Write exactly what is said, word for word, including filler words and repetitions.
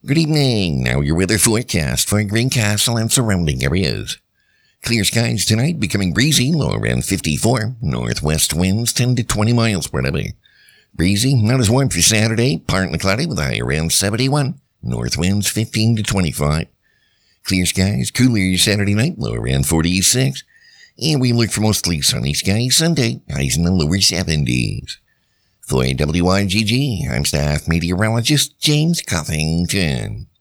Good evening. Now your weather forecast for Greencastle and surrounding areas. Clear skies tonight, becoming breezy, low around fifty-four. Northwest winds ten to twenty miles per hour. Breezy, not as warm for Saturday, partly cloudy with a high around seventy-one. North winds fifteen to twenty-five. Clear skies, cooler Saturday night, low around forty-six. And we look for mostly sunny skies Sunday, highs in the lower seventies. For W I G G, I'm staff meteorologist James Covington.